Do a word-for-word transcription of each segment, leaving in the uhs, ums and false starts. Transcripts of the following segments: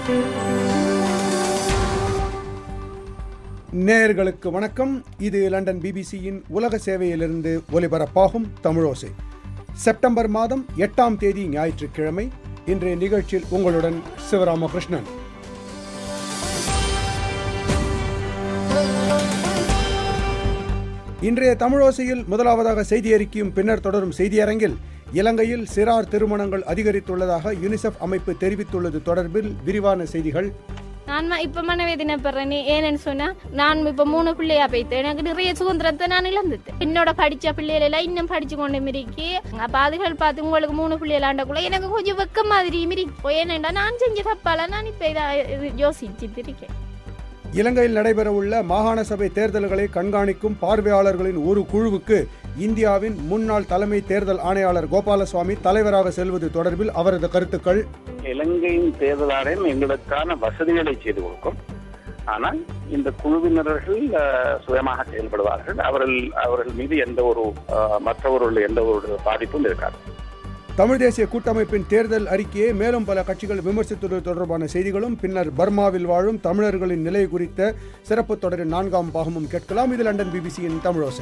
நேயர்களுக்கு வணக்கம். இது லண்டன் பிபிசியின் உலக சேவையிலிருந்து ஒலிபரப்பாகும் தமிழோசை. செப்டம்பர் மாதம் எட்டாம் தேதி ஞாயிற்றுக்கிழமை. இன்றைய நிகழ்ச்சியில் உங்களுடன் சிவராமகிருஷ்ணன். இன்றைய தமிழோசையில் முதலாவதாக செய்தி அறிக்கையும் பின்னர் தொடரும் செய்தியரங்கில் இலங்கையில் சிறார் திருமணங்கள் அதிகரித்துள்ளதாக யுனிசெஃப் அமைப்பு தெரிவித்துள்ளது தொடர்பில் விரிவான செய்திகள். நான் இப்போ மனவேதனை பெறேன். ஏன்னு சொன்னா, நான் இப்போ மூணு பிள்ளையா போய்த்தேன். எனக்கு நிறைய சுதந்திரத்தை நான் இழந்துட்டேன். என்னோட படிச்ச பிள்ளைகளெல்லாம் இன்னும் படிச்சு கொண்டு மிரிக்கி அப்ப அதுகள் பார்த்து உங்களுக்கு மூணு பிள்ளைகளாண்டக்குள்ள எனக்கு கொஞ்சம் வெக்க மாதிரி மிரிக்கும். ஏனண்டா நான் செஞ்ச தப்பால நான் இப்ப இதை யோசிச்சுட்டு இருக்கேன். இலங்கையில் நடைபெறவுள்ள மாகாண சபை தேர்தல்களை கண்காணிக்கும் பார்வையாளர்களின் ஒரு குழுவுக்கு இந்தியாவின் முன்னாள் தலைமை தேர்தல் ஆணையாளர் கோபாலசுவாமி தலைவராக செல்வது தொடர்பில் அவரது கருத்துக்கள். இலங்கையின் தேர்தல் ஆணையம் எங்களுக்கான வசதிகளை செய்து கொடுக்கும். ஆனால் இந்த குழுவினர்கள் சுயமாக செயல்படுவார்கள். அவர்கள் அவர்கள் மீது எந்த ஒரு மற்றவர்கள் எந்த ஒரு பாதிப்பும் இருக்காது. தமிழ் தேசிய கூட்டமைப்பின் தேர்தல் அறிக்கையை மேலும் பல கட்சிகள் விமர்சித்துள்ளது தொடர்பான செய்திகளும், பின்னர் பர்மாவில் வாழும் தமிழர்களின் நிலை குறித்த சிறப்பு தொடரின் நான்காம் பாகமும் கேட்கலாம். இது லண்டன் பிபிசியின் தமிழோசை.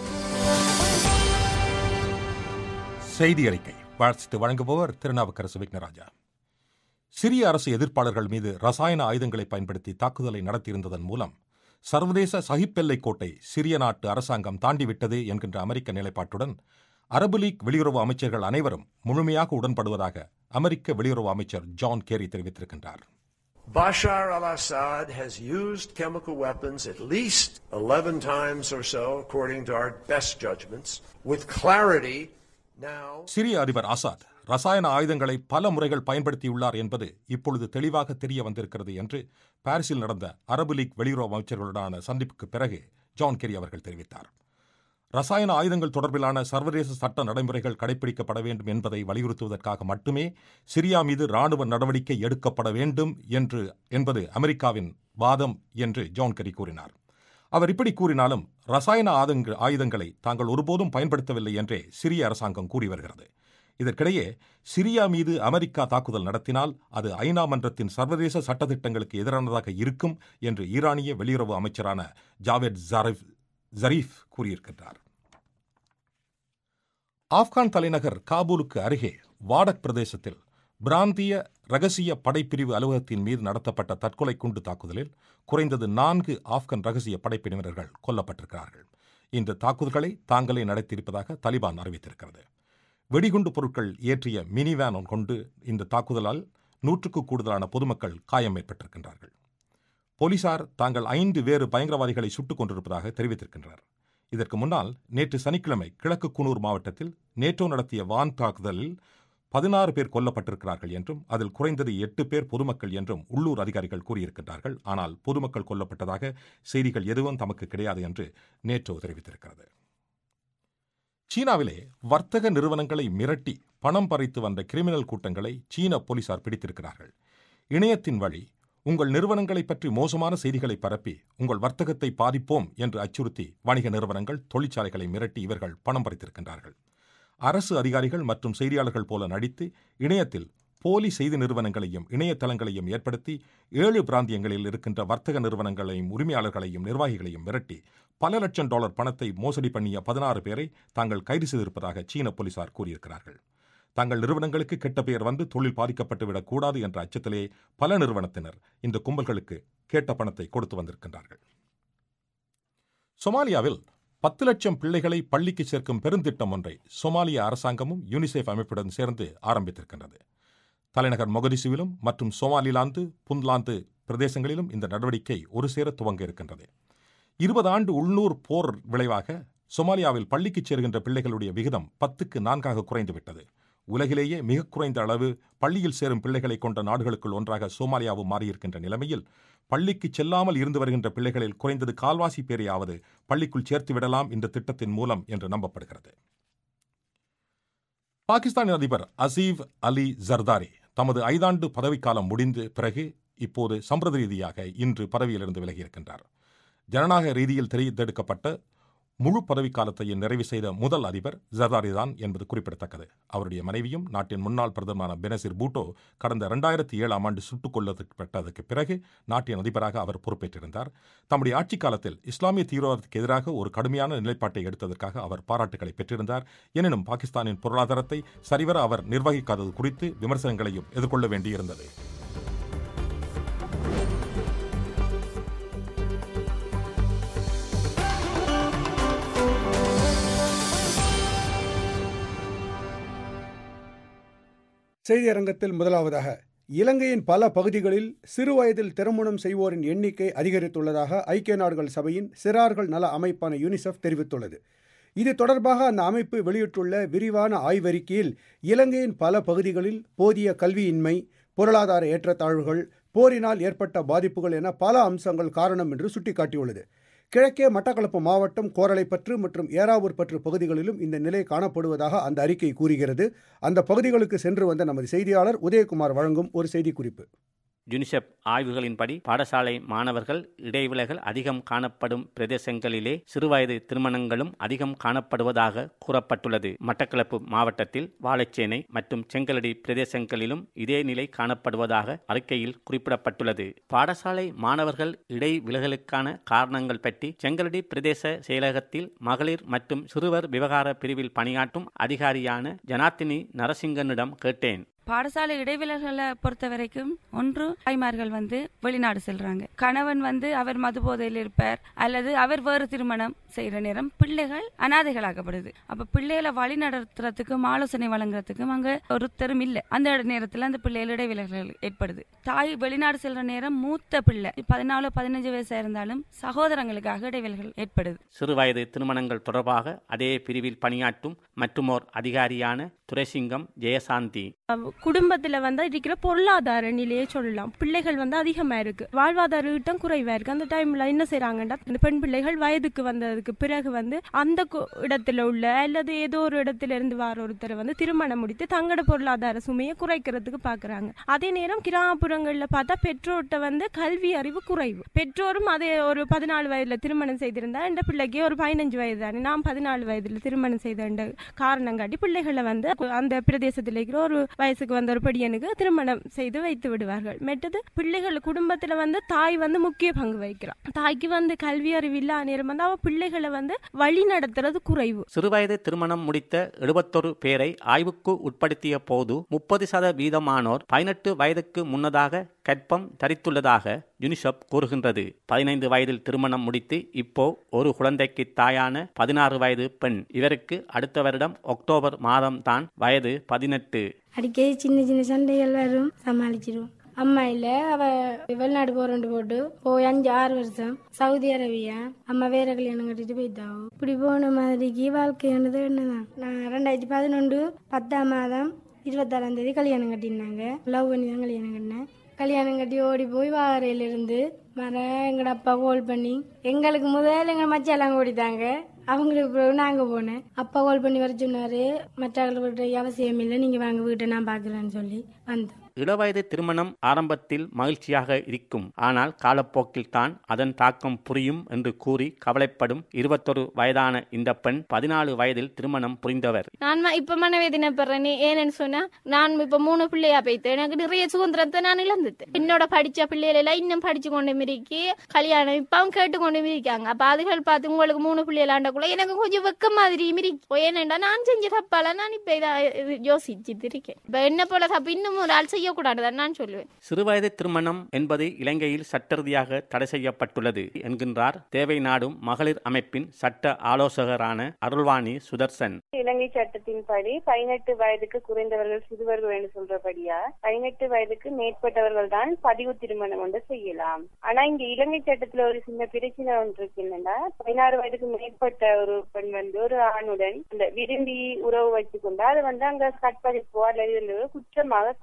செய்தி அறிக்கை வாசித்து வழங்குபவர் திருநாவுக்கரசு விக்னராஜா. சிரிய அரசு எதிர்ப்பாளர்கள் மீது ரசாயன ஆயுதங்களை பயன்படுத்தி தாக்குதலை நடத்தியிருந்ததன் மூலம் சர்வதேச சகிப்பெல்லை கோட்டை சிரிய நாட்டு அரசாங்கம் தாண்டிவிட்டது என்கின்ற அமெரிக்க நிலைப்பாட்டுடன் அரபு லீக் வெளியுறவு அமைச்சர்கள் அனைவரும் முழுமையாக உடன்படுவதாக அமெரிக்க வெளியுறவு அமைச்சர் ஜான் கேரி தெரிவித்திருக்கின்றார். Bashar al-Assad has used chemical weapons at least eleven times or so, according to our best judgments, with clarity now. சிரிய அதிபர் அசாத் ரசாயன ஆயுதங்களை பல முறைகள் பயன்படுத்தியுள்ளார் என்பது இப்பொழுது தெளிவாக தெரிய வந்திருக்கிறது என்று பாரிஸில் நடந்த அரபு லீக் வெளியுறவு அமைச்சர்களுடனான சந்திப்புக்கு பிறகு ஜான் கேரி அவர்கள் தெரிவித்தார். ரசாயன ஆயுதங்கள் தொடர்பிலான சர்வதேச சட்ட நடைமுறைகள் கடைபிடிக்கப்பட வேண்டும் என்பதை வலியுறுத்துவதற்காக மட்டுமே சிரியா மீது ராணுவ நடவடிக்கை எடுக்கப்பட வேண்டும் என்று என்பது அமெரிக்காவின் வாதம் என்று ஜான் கெரி கூறினார். அவர் இப்படி கூறினாலும் ரசாயன ஆயுதங்களை தாங்கள் ஒருபோதும் பயன்படுத்தவில்லை என்றே சிரிய அரசாங்கம் கூறி வருகிறது. இதற்கிடையே சிரியா மீது அமெரிக்கா தாக்குதல் நடத்தினால் அது ஐநா மன்றத்தின் சர்வதேச சட்டத்திட்டங்களுக்கு எதிரானதாக இருக்கும் என்று ஈரானிய வெளியுறவு அமைச்சரான ஜாவேத் ஜரீஃப் ஜரீஃப் கூறியிருக்கிறார். ஆப்கான் தலைநகர் காபூலுக்கு அருகே வாடக் பிரதேசத்தில் பிராந்திய ரகசிய படைப்பிரிவு அலுவலகத்தின் மீது நடத்தப்பட்ட தற்கொலை குண்டு தாக்குதலில் குறைந்தது நான்கு ஆப்கான் ரகசிய படைப்பிரிவினர்கள் கொல்லப்பட்டிருக்கிறார்கள். இந்த தாக்குதல்களை தாங்களே நடத்தியிருப்பதாக தலிபான் அறிவித்திருக்கிறது. வெடிகுண்டு பொருட்கள் ஏற்றிய மினி வேன் கொண்டு இந்த தாக்குதலால் நூற்றுக்கு கூடுதலான பொதுமக்கள் காயம் ஏற்பட்டிருக்கின்றார்கள். போலீசார் தாங்கள் ஐந்து வேறு பயங்கரவாதிகளை சுட்டுக் கொண்டிருப்பதாக தெரிவித்திருக்கின்றனர். இதற்கு முன்னால் நேற்று சனிக்கிழமை கிழக்கு குனூர் மாவட்டத்தில் நேட்டோ நடத்திய வான் தாக்குதலில் பதினாறு பேர் கொல்லப்பட்டிருக்கிறார்கள் என்றும் அதில் குறைந்தது எட்டு பேர் பொதுமக்கள் என்றும் உள்ளூர் அதிகாரிகள் கூறியிருக்கிறார்கள். ஆனால் பொதுமக்கள் கொல்லப்பட்டதாக செய்திகள் எதுவும் தமக்கு கிடையாது என்று நேட்டோ தெரிவித்திருக்கிறது. சீனாவிலே வர்த்தக நிறுவனங்களை மிரட்டி பணம் பறித்து வந்த கிரிமினல் கூட்டங்களை சீன போலீசார் பிடித்திருக்கிறார்கள். இணையத்தின் வழி உங்கள் நிறுவனங்களை பற்றி மோசமான செய்திகளை பரப்பி உங்கள் வர்த்தகத்தை பாதிப்போம் என்று அச்சுறுத்தி வணிக நிறுவனங்கள், தொழிற்சாலைகளை மிரட்டி இவர்கள் பணம் பறித்திருக்கின்றார்கள். அரசு அதிகாரிகள் மற்றும் செய்தியாளர்கள் போல நடித்து இணையத்தில் போலி செய்தி நிறுவனங்களையும் இணையதளங்களையும் ஏற்படுத்தி ஏழு பிராந்தியங்களில் இருக்கின்ற வர்த்தக நிறுவனங்களையும் உரிமையாளர்களையும் நிர்வாகிகளையும் மிரட்டி பல லட்சம் டாலர் பணத்தை மோசடி பண்ணிய பதினாறு பேரை தாங்கள் கைது செய்திருப்பதாக சீன போலீசார் கூறியிருக்கிறார்கள். தங்கள் நிறுவனங்களுக்கு கெட்ட பெயர் வந்து தொழில் பாதிக்கப்பட்டுவிடக் கூடாது என்ற அச்சத்திலே பல நிறுவனத்தினர் இந்த கும்பல்களுக்கு கேட்ட பணத்தை கொடுத்து வந்திருக்கின்றார்கள். சொமாலியாவில் பத்து லட்சம் பிள்ளைகளை பள்ளிக்கு சேர்க்கும் பெருந்திட்டம் ஒன்றை சொமாலிய அரசாங்கமும் யூனிசெஃப் அமைப்புடன் சேர்ந்து ஆரம்பித்திருக்கின்றது. தலைநகர் மொகதிசுவிலும் மற்றும் சோமாலிலாந்து, புந்த்லாந்து பிரதேசங்களிலும் இந்த நடவடிக்கை ஒரு சேர துவங்க இருக்கின்றது. இருபது ஆண்டு உள்நூர் போர் விளைவாக சொமாலியாவில் பள்ளிக்கு சேர்கின்ற பிள்ளைகளுடைய விகிதம் பத்துக்கு நான்காக குறைந்துவிட்டது. உலகிலேயே மிக குறைந்த அளவு பள்ளியில் சேரும் பிள்ளைகளை கொண்ட நாடுகளுக்குள் ஒன்றாக சோமாலியாவும் மாறியிருக்கின்ற நிலைமையில் பள்ளிக்கு செல்லாமல் இருந்து வருகின்ற பிள்ளைகளில் குறைந்தது கால்வாசி பேரையாவது பள்ளிக்குள் சேர்த்து விடலாம் இந்த திட்டத்தின் மூலம் என்று நம்பப்படுகிறது. பாகிஸ்தான் அதிபர் அசீப் அலி ஜர்தாரி தமது ஐந்தாண்டு பதவிக்காலம் முடிந்த பிறகு இப்போது சம்பிரத ரீதியாக இன்று பதவியிலிருந்து விலகியிருக்கின்றார். ஜனநாயக ரீதியில் தேர்ந்தெடுக்கப்பட்ட முழு பதவிக்காலத்தையும் நிறைவு செய்த முதல் அதிபர் ஜர்தாரி தான் என்பது குறிப்பிடத்தக்கது. அவருடைய மனைவியும் நாட்டின் முன்னாள் பிரதமரான பெனசீர் பூட்டோ கடந்த இரண்டாயிரத்தி ஏழாம் ஆண்டு சுட்டுக் கொல்லப்பட்டதற்கு பிறகு நாட்டின் அதிபராக அவர் பொறுப்பேற்றிருந்தார். தம்முடைய ஆட்சி காலத்தில் இஸ்லாமிய தீவிரவாதத்துக்கு எதிராக ஒரு கடுமையான நிலைப்பாட்டை எடுத்ததற்காக அவர் பாராட்டுகளை பெற்றிருந்தார். எனினும் பாகிஸ்தானின் பொருளாதாரத்தை சரிவர அவர் நிர்வகிக்காதது குறித்து விமர்சனங்களையும் எதிர்கொள்ள வேண்டியிருந்தது. செய்தியரங்கத்தில் முதலாவதாக, இலங்கையின் பல பகுதிகளில் சிறுவயதில் திருமணம் செய்வோரின் எண்ணிக்கை அதிகரித்துள்ளதாக ஐக்கிய நாடுகள் சபையின் சிறார்கள் நல அமைப்பான யூனிசெஃப் தெரிவித்துள்ளது. இது தொடர்பாக அந்த அமைப்பு வெளியிட்டுள்ள விரிவான ஆய்வறிக்கையில் இலங்கையின் பல பகுதிகளில் போதிய கல்வியின்மை, பொருளாதார ஏற்றத்தாழ்வுகள், போரினால் ஏற்பட்ட பாதிப்புகள் என பல அம்சங்கள் காரணம் என்று சுட்டிக்காட்டியுள்ளது. கிழக்கே மட்டக்களப்பு மாவட்டம் கோரளைப்பற்று மற்றும் ஏறாவூர்பற்று பகுதிகளிலும் இந்த நிலை காணப்படுவதாக அந்த அறிக்கை கூறுகிறது. அந்த பகுதிகளுக்கு சென்று வந்த நமது செய்தியாளர் உதயகுமார் வழங்கும் ஒரு செய்திக்குறிப்பு. யுனிசெஃப் ஆய்வுகளின்படி பாடசாலை மாணவர்கள் இடைவிலகல் அதிகம் காணப்படும் பிரதேசங்களிலே சிறுவயது திருமணங்களும் அதிகம் காணப்படுவதாக கூறப்பட்டுள்ளது. மட்டக்களப்பு மாவட்டத்தில் வாழைச்சேனை மற்றும் செங்கலடி பிரதேசங்களிலும் இதே நிலை காணப்படுவதாக அறிக்கையில் குறிப்பிடப்பட்டுள்ளது. பாடசாலை மாணவர்கள் இடைவிலகலுக்கான காரணங்கள் பற்றி செங்கலடி பிரதேச செயலகத்தில் மகளிர் மற்றும் சிறுவர் விவகார பிரிவில் பணியாற்றும் அதிகாரியான ஜனார்த்தினி நரசிங்கனிடம் கேட்டேன். பாடசாலை இடைவிலகலை பொறுத்த வரைக்கும் ஒன்று, தாய்மார்கள் வந்து வெளிநாடு செல்றாங்க. கணவன் வந்து அவர் மது போதையில் இருப்பார் அல்லது அவர் வேறு திருமணம் செய்யற நேரம் பிள்ளைகள் அனாதைகளாக்கப்படுது. அப்ப பிள்ளைகளை வழி நடத்துறதுக்கும் ஆலோசனை வழங்குறதுக்கும் அங்க ஒருத்தரும் இல்லை. அந்த நேரத்துல அந்த பிள்ளைகள் இடைவிலகல் ஏற்படுது. தாய் வெளிநாடு செல்ற நேரம் மூத்த பிள்ளை பதினாலு பதினஞ்சு வயசா இருந்தாலும் சகோதரங்களுக்காக இடைவிலகல் ஏற்படுது. சிறுவயது திருமணங்கள் தொடர்பாக அதே பிரிவில் பணியாற்றும் மற்றுமோர் அதிகாரியான துரைசிங்கம் ஜெயசாந்தி, குடும்பத்துல வந்து இருக்கிற பொருளாதார நிலையை சொல்லலாம். பிள்ளைகள் வந்து அதிகமா இருக்கு, வாழ்வாதார ஈட்டம் குறைவா இருக்கு. அந்த டைம்ல என்ன செய்யறாங்கன்னா, இந்த பெண் பிள்ளைகள் வயதுக்கு வந்ததுக்கு பிறகு வந்து அந்த இடத்துல உள்ள அல்லது ஏதோ ஒரு இடத்துல இருந்து வர ஒருத்தரை வந்து திருமணம் முடித்து தங்களோட பொருளாதார சுமையை குறைக்கிறதுக்கு பாக்குறாங்க. அதே நேரம் கிராமப்புறங்கள்ல பார்த்தா பெற்றோர்கிட்ட வந்து கல்வி அறிவு குறைவு. பெற்றோரும் அதே ஒரு பதினாலு வயதுல திருமணம் செய்திருந்தா இந்த பிள்ளைக்கு ஒரு பதினஞ்சு வயது தானே, நாம் பதினாலு வயதுல திருமணம் செய்த காரணம் காட்டி பிள்ளைகளை வந்து அந்த பிரதேசத்தில் இருக்கிற ஒரு வயசுக்கு வந்த ஒரு படியனுக்கு திருமணம் செய்து வைத்து விடுவார்கள். மெட்டது பிள்ளைகள் குடும்பத்துல வந்து தாய் வந்து முக்கிய பங்கு வகிக்கிறார். தாய்க்கு வந்து கல்வி அறிவு இல்லா நேரம் வந்து அவ பிள்ளைகளை வந்து வழி நடத்துறது குறைவு. சிறுவயது திருமணம் முடித்த எழுபத்தொரு பேரை ஆய்வுக்கு உட்படுத்திய போது முப்பது சதவீதமானோர் பதினெட்டு வயதுக்கு முன்னதாக கற்பம் தரித்துள்ளதாக யுனிசெஃப் கூறுகின்றது. பதினைந்து வயதில் திருமணம் முடித்து இப்போ ஒரு குழந்தைக்கு தாயான பதினாறு வயது பெண். இவருக்கு அடுத்த வருடம் அக்டோபர் மாதம் தான் வயது பதினெட்டு. அடிக்கடி சின்ன சின்ன சண்டைகள் வரும், சமாளிச்சிடும். அம்மா இல்ல, அவ வெளிநாடு போறண்டு போட்டு போய் அஞ்சு ஆறு வருஷம் சவுதி அரேபியா அம்மா வேற கல்யாணம் கட்டிட்டு போயிட்டாவும். இப்படி போன மாதிரிக்கு வாழ்க்கையானது என்னதான். நான் ரெண்டாயிரத்தி பதினொன்று பத்தாம் மாதம் இருபத்தாறாம் தேதி கல்யாணம் கட்டினாங்க. லவ் பண்ணி தான் கல்யாணம் கட்டினேன். கல்யாணம் கட்டி ஓடி போய் வாரையில இருந்து மர எங்கட அப்பா கால் பண்ணி எங்களுக்கு முதல்ல எங்க மச்சாலாம் ஓடித்தாங்க. அவங்களுக்கு பிறகு நாங்க போனேன். அப்பா கால் பண்ணி வர சொன்னாரு, மற்றவர்களுடைய அவசியம் இல்லை, நீங்க வாங்க வீட்டை நான் பாக்குறேன்னு சொல்லி வந்தோம். இளவயது திருமணம் ஆரம்பத்தில் மகிழ்ச்சியாக இருக்கும், ஆனால் காலப்போக்கில் தான் அதன் தாக்கம் புரியும் என்று கூறி கவலைப்படும் இருபத்தொரு வயதான இந்த பெண் பதினாலு வயதில் திருமணம் புரிந்தவர். நான் இப்ப மனவேதனைப்படுறேன். ஏன்னு சொன்னா, நான் இப்ப மூணு பிள்ளையா போய்த்து எனக்கு நிறைய சுதந்திரத்தை நான் இழந்துட்டேன். என்னோட படிச்ச பிள்ளைகள் எல்லாம் இன்னும் படிச்சு கொண்டு மிரிக்கி கல்யாணம் இப்பவும் கேட்டு கொண்டு மிரிக்காங்க. அப்ப அதுகள் பார்த்து உங்களுக்கு மூணு பிள்ளைகளாண்டக்குள்ள எனக்கு கொஞ்சம் வெக்க மாதிரி மிரிக்கும். ஏனண்டா நான் செஞ்ச தப்பால நான் இப்ப இதை யோசிச்சுட்டு இருக்கேன். இப்ப என்ன போல தப்பு இன்னும் ஒரு ஆள் செய்யக்கூடாதுதான் நான் சொல்லுவேன். சிறுவயது திருமணம் என்பது இலங்கையில் சட்டரீதியாக தடை செய்யப்பட்டுள்ளது என்கின்றார் தேவை நாடும் மகளிர் அமைப்பின் சட்ட ஆலோசகரான அருள்வாணி சுதர்சன். இலங்கை சட்டத்தின்படி பதினெட்டு வயதுக்கு குறைந்தவர்கள் சிறுவர்கள் என்று சொல்றபடியா பதினெட்டு வயதுக்கு மேற்பட்டவர்கள் தான் பதிவு திருமணம் ஒன்று செய்யலாம். ஆனா இங்க இலங்கை சட்டத்துல ஒரு சின்ன பிரச்சனை ஒன்று இருக்கு. என்னன்னா, பதினாறு வயதுக்கு மேற்பட்ட ஒரு பெண் வந்து ஒரு ஆணுடன் அந்த விரும்பி உறவு வச்சுக்கொண்டா அது வந்து அங்க கற்பழிப்போ அல்லது குற்றமாக கருத முடியாது.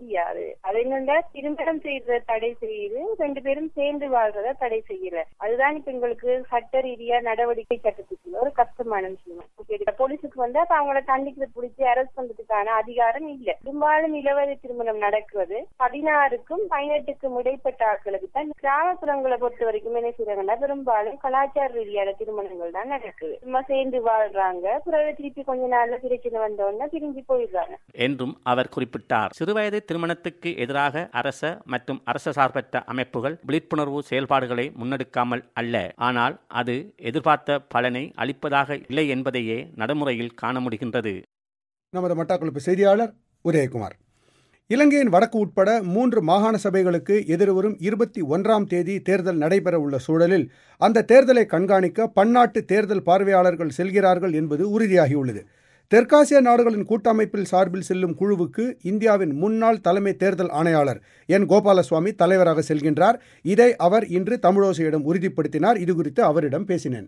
செய்யாது. அது என்னன்னா திருமணம் செய்யறத தடை செய்யுது, ரெண்டு பேரும் சேர்ந்து வாழ்றத தடை செய்யல. அதுதான் இப்ப எங்களுக்கு சட்ட ரீதியா நடவடிக்கை சட்டத்துக்குள்ள ஒரு கஷ்டமான விஷயம். போலீஸுக்கு வந்து அப்ப அவங்கள தண்டிக்கிறது பிடிச்சி அரெஸ்ட் பண்றதுக்கான அதிகாரம் இல்ல. பெரும்பாலும் இளவயது திருமணம் நடக்குவது பதினாறுக்கும் பதினெட்டுக்கும் இடைப்பட்ட ஆட்களுக்கு தான். கிராமப்புறங்களை பொறுத்த வரைக்கும் என்ன செய்யறாங்கன்னா பெரும்பாலும் கலாச்சார ரீதியான திருமணங்கள் தான் நடக்குது. சும்மா சேர்ந்து வாழ்றாங்க, பிறகு திருப்பி கொஞ்ச நாள்ல பிரச்சனை வந்தோன்னா பிரிஞ்சு போயிடுறாங்க என்றும் அவர் குறிப்பிட்டார். சிறுவயது திருமணத்துக்கு எதிராக அரச மற்றும் அரச சார்பற்ற அமைப்புகள் விழிப்புணர்வு செயல்பாடுகளை முன்னெடுக்காமல் அல்ல, ஆனால் அது எதிர்பார்த்த பலனை அளிப்பதாக இல்லை என்பதையே நடைமுறையில் காண முடிகின்றது. நமது மட்டக்களப்பு செய்தியாளர் உதயகுமார். இலங்கையின் வடக்கு உட்பட மூன்று மாகாண சபைகளுக்கு எதிர்வரும் இருபத்தி ஒன்றாம் தேதி தேர்தல் நடைபெற உள்ள சூழலில் அந்த தேர்தலை கண்காணிக்க பன்னாட்டு தேர்தல் பார்வையாளர்கள் செல்கிறார்கள் என்பது உறுதியாகியுள்ளது. தெற்காசிய நாடுகளின் கூட்டமைப்பில் சார்பில் செல்லும் குழுவுக்கு இந்தியாவின் முன்னாள் தலைமை தேர்தல் ஆணையாளர் என் கோபாலசுவாமி தலைவராக செல்கின்றார். இதை அவர் இன்று தமிழோசையிடம் உறுதிப்படுத்தினார். இதுகுறித்து அவரிடம் பேசினேன்.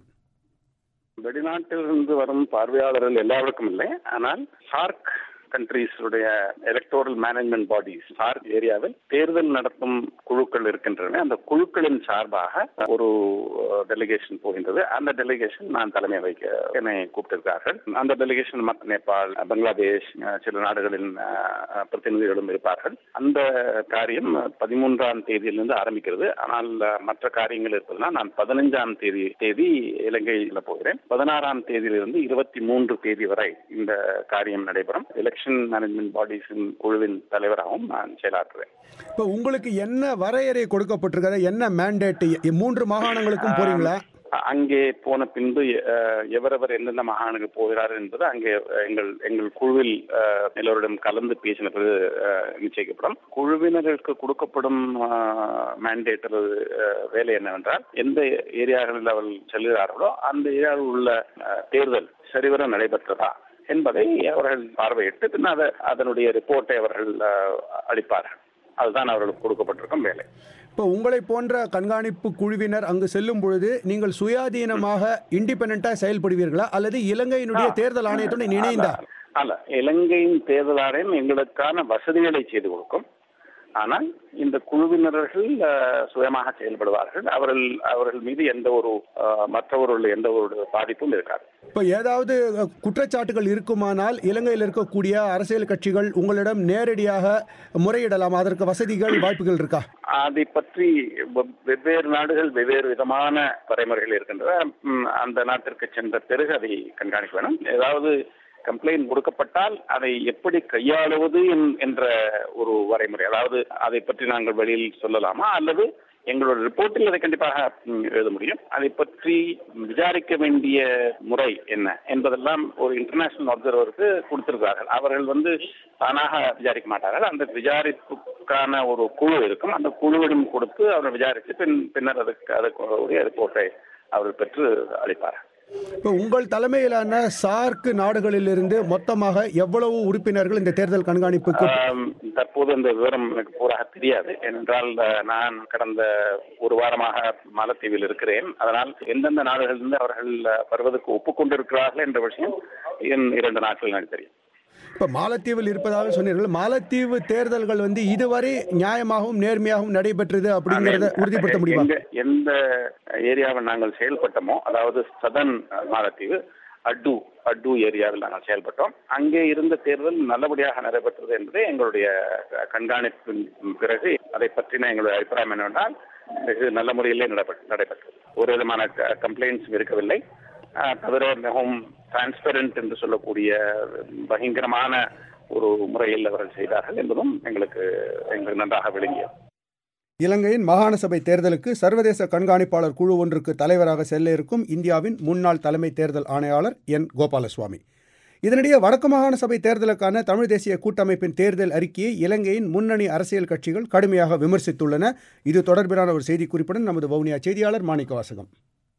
வெளிநாட்டிலிருந்து வரும் பார்வையாளர்கள் எல்லாருக்கும் இல்லை, ஆனால் சார்க் கண்ட்ரீஸ் உடைய எலக்டோரல் மேனேஜ்மெண்ட் பாடிஸ் சார்க் ஏரியாவில் தேர்தல் நடத்தும் குழுக்கள் இருக்கின்றன. அந்த குழுக்களின் சார்பாக ஒரு டெலிகேஷன் போகின்றது. அந்த டெலிகேஷன் நான் தலைமை வைக்க என்னை கூப்பிட்டிருக்கார்கள். அந்த டெலிகேஷன் நேபாள், பங்களாதேஷ், சில நாடுகளின் பிரதிநிதிகளும் இருப்பார்கள். அந்த காரியம் பதிமூன்றாம் தேதியிலிருந்து ஆரம்பிக்கிறது. ஆனால் மற்ற காரியங்கள் இருப்பதுனால் நான் பதினைஞ்சாம் தேதி தேதி இலங்கையில் போகிறேன். பதினாறாம் தேதியிலிருந்து இருபத்தி மூன்று தேதி வரை இந்த காரியம் நடைபெறும். எலெக்ஷன் மேனேஜ்மெண்ட் பாடிஸின் குழுவின் தலைவராகவும் நான் செயலாற்றுவேன். இப்போ உங்களுக்கு என்ன வரையறை கொடுக்கப்பட்டிருக்கிறது? என்ன மேண்டேட்? மூன்று மாகாணங்களுக்கும் போறீங்களா? அங்கே போன பின்பு எவரவர் எந்தெந்த மாகாணங்களுக்கு போகிறார்கள் என்பது அங்கே எங்கள் எங்கள் குழுவில் எல்லோரிடம் கலந்து பேசின பிறகு நிச்சயிக்கப்படும். குழுவினருக்கு கொடுக்கப்படும் மேண்டேட் அல்லது வேலை என்னவென்றால், எந்த ஏரியாக்களில் அவர்கள் செல்கிறார்களோ அந்த ஏரியாவில் உள்ள தேர்தல் சரிவர நடைபெற்றதா என்பதை அவர்கள் பார்வையிட்டு பின் அதை அதனுடைய ரிப்போர்ட்டை அவர்கள் அளிப்பார்கள். அதுதான் அவர்களுக்கு கொடுக்கப்பட்டிருக்கும் வேலை. இப்போ உங்களை போன்ற கண்காணிப்பு குழுவினர் அங்கு செல்லும் பொழுது நீங்கள் சுயாதீனமாக இண்டிபெண்டா செயல்படுவீர்களா அல்லது இலங்கையினுடைய தேர்தல் ஆணையத்துடன் இணைந்தா? அல்ல, இலங்கையின் தேர்தல் ஆணையம் எங்களுக்கான வசதிகளை செய்து கொடுக்கும். ஆனால் இந்த குழுவினர்கள் சுயமாக செயல்படுவார்கள். அவர்கள் அவர்கள் மீது எந்த ஒரு மற்றவர்கள் எந்த ஒரு பாதிப்பும் இருக்காது. இப்போ ஏதாவது குற்றச்சாட்டுகள் இருக்குமானால் இலங்கையில் இருக்கக்கூடிய அரசியல் கட்சிகள் உங்களிடம் நேரடியாக முறையிடலாம். அதற்கு வசதிகள், வாய்ப்புகள் இருக்கா? அதை பற்றி வெவ்வேறு நாடுகள் வெவ்வேறு விதமான வரைமுறைகள் இருக்கின்றன. அந்த நாட்டிற்கு சென்ற பிறகு அதை கண்காணிக்க வேணும். ஏதாவது கம்ப்ளைண்ட் கொடுக்கப்பட்டால் அதை எப்படி கையாளுவது என்ற ஒரு வரைமுறை, அதாவது அதை பற்றி நாங்கள் வெளியில் சொல்லலாமா அல்லது எங்களோட ரிப்போர்ட்டில் அதை கண்டிப்பாக எழுத முடியும். அதை பற்றி விசாரிக்க வேண்டிய முறை என்ன என்பதெல்லாம் ஒரு இன்டர்நேஷனல் அப்சர்வருக்கு கொடுத்திருக்கிறார்கள். அவர்கள் வந்து தானாக விசாரிக்க மாட்டார்கள். அந்த விசாரிப்புக்கான ஒரு குழு இருக்கும். அந்த குழுவிடம் கொடுத்து அவரை விசாரித்து பின் பின்னர் அதுக்கு அதுக்கு ரிப்போர்ட்டை அவர்கள் பெற்று அளிப்பார்கள். இப்போ உங்கள் தலைமையிலான சார்க் நாடுகளிலிருந்து மொத்தமாக எவ்வளவு உறுப்பினர்கள் இந்த தேர்தல் கண்காணிப்புக்கு? தற்போது இந்த விவரம் எனக்கு பூராக தெரியாது. ஏனென்றால் நான் கடந்த ஒரு வாரமாக மாலத்தீவில் இருக்கிறேன். அதனால் எந்தெந்த நாடுகளிலிருந்து அவர்கள் வருவதற்கு ஒப்புக்கொண்டிருக்கிறார்கள் என்ற விஷயம் இரண்டு நாட்கள் எனக்கு தெரியும். இப்போ மாலத்தீவில் இருப்பதாக சொன்னீர்கள். மாலத்தீவு தேர்தல்கள் வந்து இதுவரை நியாயமாகவும் நேர்மையாகவும் நடைபெற்றது அப்படிங்கிறத உறுதிப்படுத்த முடியுமா? எந்த ஏரியாவில் நாங்கள் செயல்பட்டோமோ, அதாவது சதன் மாலத்தீவு அட்டு அட்டு ஏரியாவில் நாங்கள் செயல்பட்டோம். அங்கே இருந்த தேர்தல் நல்லபடியாக நடைபெற்றது என்பதே எங்களுடைய கண்காணிப்பின் பிறகு அதை பற்றின எங்களுடைய அபிப்பிராயம் என்னவென்றால் வெகு நல்ல முறையிலே நடைபெற்றது. ஒரு விதமான கம்ப்ளைண்ட்ஸ் இருக்கவில்லை. தவிர மிகவும் டிரான்ஸ்பரண்ட் என்று சொல்லக்கூடிய பயங்கரமான ஒரு முறையில் அவர்கள் செய்தார்கள் என்பதும் எங்களுக்கு எங்களுக்கு நன்றாக விளங்கியது. இலங்கையின் மாகாண சபை தேர்தலுக்கு சர்வதேச கண்காணிப்பாளர் குழு ஒன்றுக்கு தலைவராக செல்ல இருக்கும் இந்தியாவின் முன்னாள் தலைமை தேர்தல் ஆணையாளர் என் கோபாலசுவாமி. இதனிடையே வடக்கு மாகாண சபை தேர்தலுக்கான தமிழ் தேசிய கூட்டமைப்பின் தேர்தல் அறிக்கையை இலங்கையின் முன்னணி அரசியல் கட்சிகள் கடுமையாக விமர்சித்துள்ளன. இது தொடர்பிலான ஒரு செய்தி குறிப்புடன் நமது வவுனியா செய்தியாளர் மாணிக்க வாசகம்.